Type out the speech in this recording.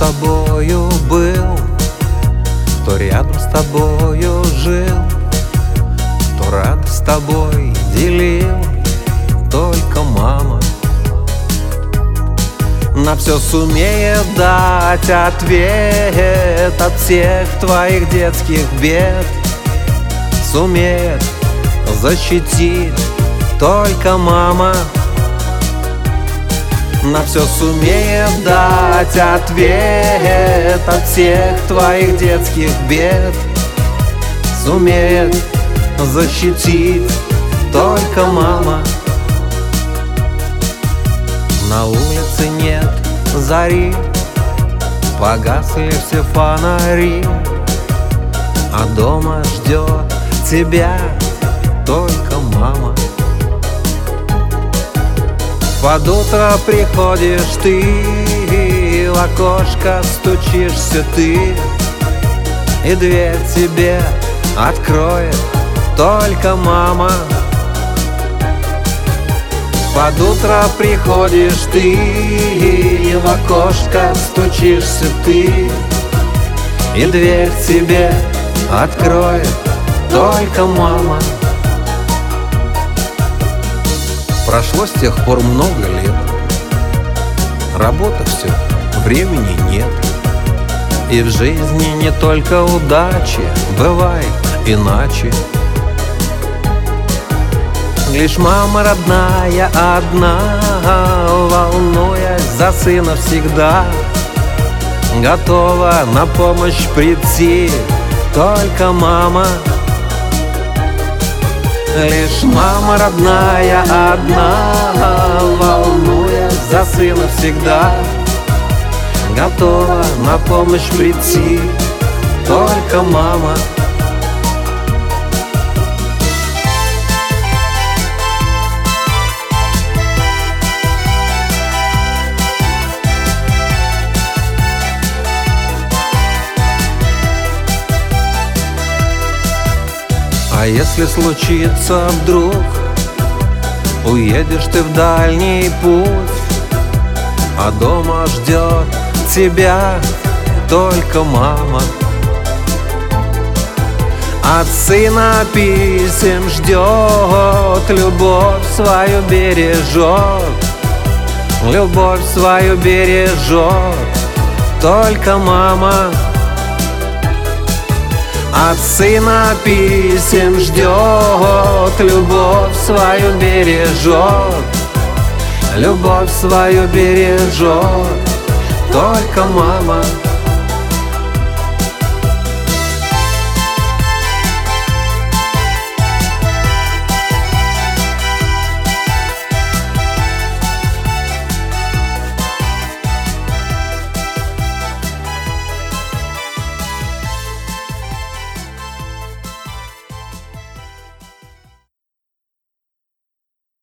тобою был, кто рядом с тобою жил, кто радость с тобой делил, только мама. На все сумеет дать ответ от всех твоих детских бед, сумеет защитить только мама. На все сумеет дать ответ от всех твоих детских бед, сумеет защитить только мама. На улице нет зари, погасли все фонари, а дома ждет тебя только мама. Под утро приходишь ты, в окошко стучишься ты, и дверь тебе откроет только мама. Под утро приходишь ты, и в окошко стучишься ты, и дверь тебе откроет только мама. Прошло с тех пор много лет, работа все, времени нет, и в жизни не только удачи, бывает иначе. Лишь мама родная одна, волнуясь за сына всегда, готова на помощь прийти только мама. Лишь мама родная одна, волнуясь за сына всегда, готова на помощь прийти только мама. А если случится вдруг, уедешь ты в дальний путь, а дома ждет тебя только мама. От сына писем ждет, любовь свою бережет, любовь свою бережет только мама. От сына писем ждет, любовь свою бережет, любовь свою бережет только мама.